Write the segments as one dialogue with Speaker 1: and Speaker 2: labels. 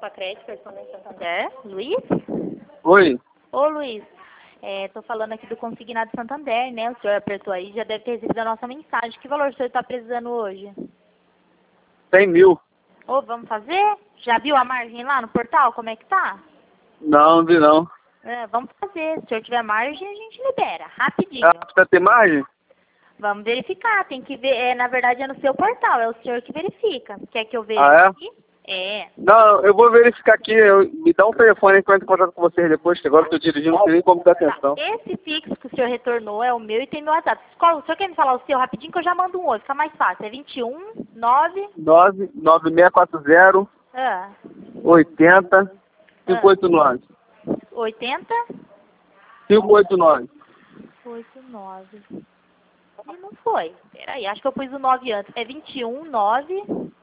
Speaker 1: Facred, correspondente Santander. Luiz?
Speaker 2: Oi.
Speaker 1: Ô, Luiz. Tô falando aqui do Consignado Santander, né? O senhor apertou aí, já deve ter recebido a nossa mensagem. Que valor o senhor está precisando hoje?
Speaker 2: 100 mil.
Speaker 1: Ô, vamos fazer? Já viu a margem lá no portal? Como é que tá?
Speaker 2: Não, vi não.
Speaker 1: Vamos fazer. Se o senhor tiver margem, a gente libera. Rapidinho.
Speaker 2: Ah, precisa ter margem?
Speaker 1: Vamos verificar. Tem que ver. Na verdade, é no seu portal. É o senhor que verifica. Quer que eu veja
Speaker 2: Ah,
Speaker 1: aqui? É.
Speaker 2: Não, eu vou verificar aqui. Me dá um telefone que eu entro em contato com vocês depois, que agora eu tô dirigindo, não sei nem como dar atenção.
Speaker 1: Tá. Esse fixo que o senhor retornou é o meu e tem meu WhatsApp. O senhor quer me falar o seu rapidinho que eu já mando um outro, fica mais fácil. É 21 9...
Speaker 2: 99640
Speaker 1: Ah,
Speaker 2: 80 589.
Speaker 1: 80
Speaker 2: 589.
Speaker 1: 89. E não foi. Peraí, acho que eu pus o 9 antes. É 21 9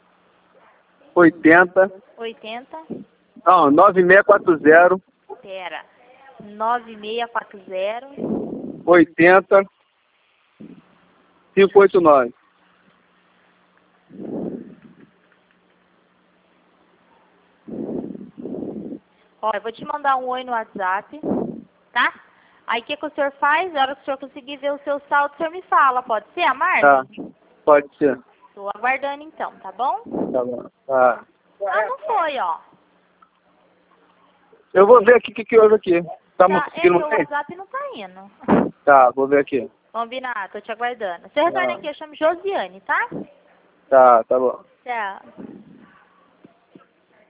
Speaker 2: 80.
Speaker 1: 80.
Speaker 2: Não, 9640
Speaker 1: Pera. 9640
Speaker 2: 80 589.
Speaker 1: Ó, eu vou te mandar um oi no WhatsApp, tá? Aí o que o senhor faz? Na hora que o senhor conseguir ver o seu saldo, o senhor me fala. Pode ser, a margem?
Speaker 2: Tá, pode ser.
Speaker 1: Tô aguardando então, tá bom?
Speaker 2: Tá bom. Tá.
Speaker 1: Ah, não foi, ó.
Speaker 2: Eu vou ver aqui o que houve aqui. Tá
Speaker 1: Tá,
Speaker 2: conseguindo
Speaker 1: meu
Speaker 2: ver?
Speaker 1: WhatsApp não tá indo.
Speaker 2: Tá, vou ver aqui.
Speaker 1: Combinado, tô te aguardando. Você retorna aqui, eu chamo Josiane, tá?
Speaker 2: Tá bom.
Speaker 1: Tchau.